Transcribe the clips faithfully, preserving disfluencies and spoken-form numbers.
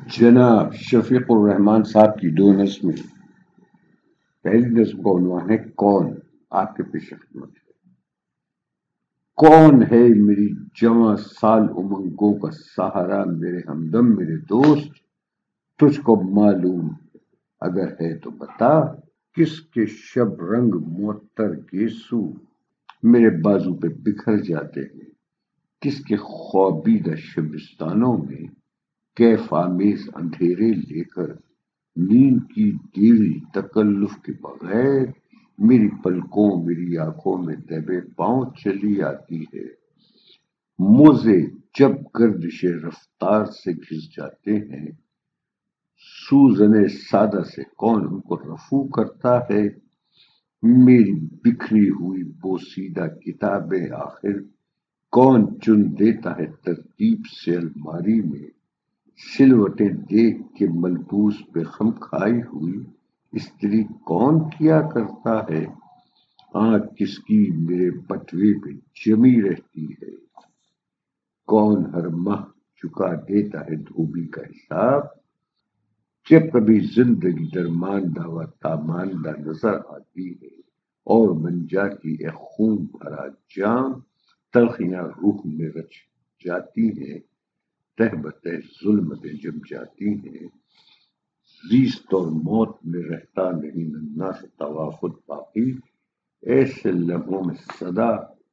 جناب شفیق الرحمان صاحب کی دو نظمیں. پہلی نظم کا عنوان ہے کون. آپ کے پیش خدمت ہے. کون ہے میری جواں سال امنگوں کا سہارا، میرے ہمدم میرے دوست تجھ کو معلوم اگر ہے تو بتا. کس کے شب رنگ معطر گیسو میرے بازو پہ بکھر جاتے ہیں، کس کے خوابیدہ شبستانوں میں کیف آمیز اندھیرے لے کر نیند کی دیوی تکلف کے بغیر میری پلکوں میری آنکھوں میں دبے پاؤں چلی آتی ہے. موزے جب گردش رفتار سے گھس جاتے ہیں، سوزن سادہ سے کون ان کو رفو کرتا ہے. میری بکھری ہوئی بوسیدہ کتابیں آخر کون چن دیتا ہے ترتیب سے الماری میں. سلوٹیں دیکھ کے ملبوس پہ خم کھائی ہوئی استری کون کیا کرتا ہے. آنکھ کس کی میرے بٹوے پہ جمی رہتی ہے. کون ہر ماہ چکا دیتا ہے دھوبی کا حساب. جب کبھی زندگی درماندہ و تاماندہ نظر آتی ہے اور من جاتی ہے خون بھرا جام، تلخیاں روح میں رچ جاتی ہیں، تہ بتہ ظلمتیں جم جاتی ہیں. زیست اور موت میں رہتا نہیں ننا سا توافت باقی. ایسے لمحوں میں صدا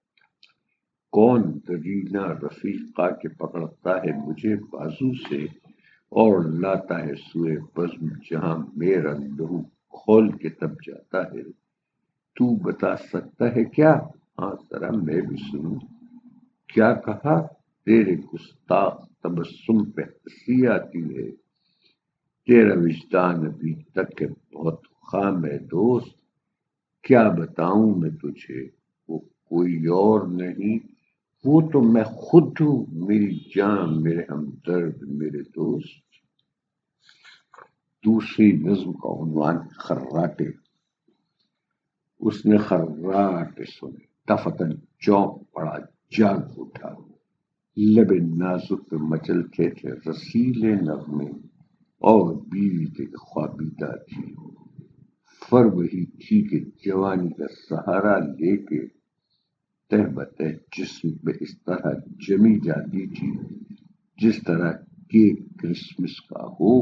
کون درینا رفیقہ کے پکڑتا ہے مجھے بازو سے اور لاتا ہے سوئے بزم جہاں میرا لہو کھول کے تب جاتا ہے. تو بتا سکتا ہے کیا؟ ہاں ذرا میں بھی سنوں. کیا کہا؟ تیرے گستاخ تبسم پہ ہنسی آتی ہے. تیرا وجدان ابھی تک ہے بہت خام ہے دوست. کیا بتاؤں میں تجھے، وہ کوئی اور نہیں، وہ تو میں خود ہوں. میری جان میرے ہمدرد میرے دوست. دوسری نظم کا عنوان خراٹے. اس نے خراٹے سنے، دفتن چونک پڑا، جاگ اٹھا. لب نازک پہ مچلتے تھے رسیلے نغمے اور بیوی کے خوابیدہ تھی. فر وہی تھی کہ جوانی کا سہارا لے کے تہ بتہ جسم پہ اس طرح جمی جاتی تھی جس طرح کیک کرسمس کا ہو.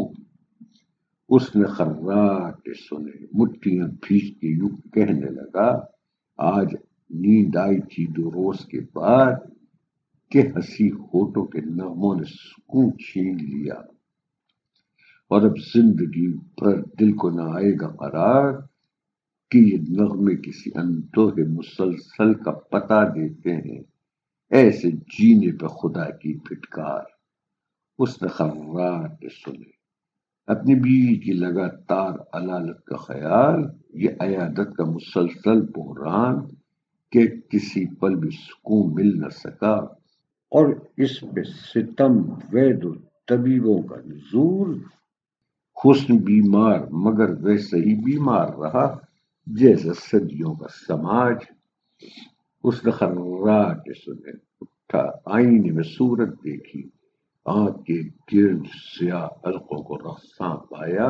اس نے خراٹے سنے، مٹھیاں بھیج کے یوں کہنے لگا، آج نیند آئی تھی دو روز کے بعد کہ ہنسی ہونٹوں کے نغموں نے سکون چھین لیا، اور اب زندگی بھر دل کو نہ آئے گا قرار کہ یہ نغمے کسی اندوہ مسلسل کا پتہ دیتے ہیں. ایسے جینے پہ خدا کی پھٹکار. اس نے خراٹے سنے، اپنی بیوی کی لگاتار علالت کا خیال، یہ عیادت کا مسلسل بحران کہ کسی پل بھی سکون مل نہ سکا، اور اس پہ ستم وید و طبیبوں کا نزول. حسن بیمار مگر ویسے ہی بیمار رہا جیسے صدیوں کا سماج. اس نے خراٹے سنے، اٹھا، آئینے میں صورت دیکھی، آنکھ کے گرد سیاہ حلقوں کو رقصاں پایا.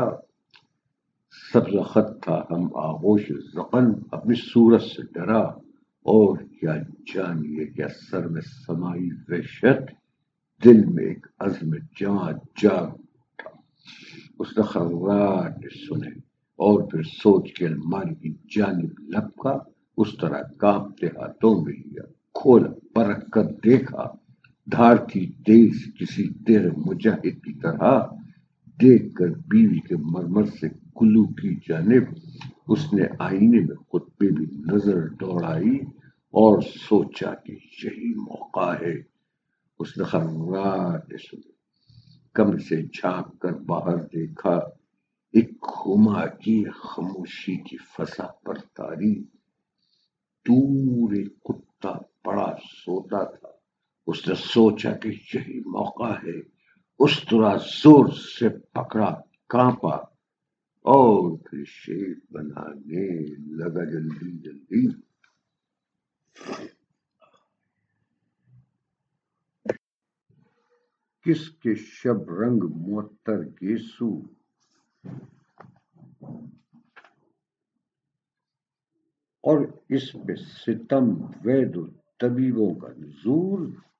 سبز خط تھا ہم آغوش زغن، اپنی صورت سے ڈرا، اور کیا جانیے کیا سر میں سمائی وحشت، دل میں ایک عزم جواں جاگ اٹھا. اس نے خراٹے سنے اور پھر سوچ کے الماری کی جانب لپکا. اس طرح کانپتے ہاتھوں میں لیا، کھولا، پرکھ کر دیکھا. دھار تھی تیز کسی تیرے مجاہد کی طرح. دیکھ کر بیوی کے مرمر سے کلو کی جانب اس نے آئینے میں خود پہ بھی نظر دوڑائی اور سوچا کہ یہی موقع ہے. اس نے خراٹے سنے، کمر سے جھانک کر باہر دیکھا. ایک گھما کی خاموشی کی فضا پر تاری. دور ایک کتا بڑا سوتا تھا. اس نے سوچا کہ یہی موقع ہے. اس طرح زور سے پکڑا، کانپا اور پھر شیر بنانے لگا جلدی جلدی. کس کے شب رنگ معطر گیسو، اور اس پہ ستم وید و طبیبوں کا نزول۔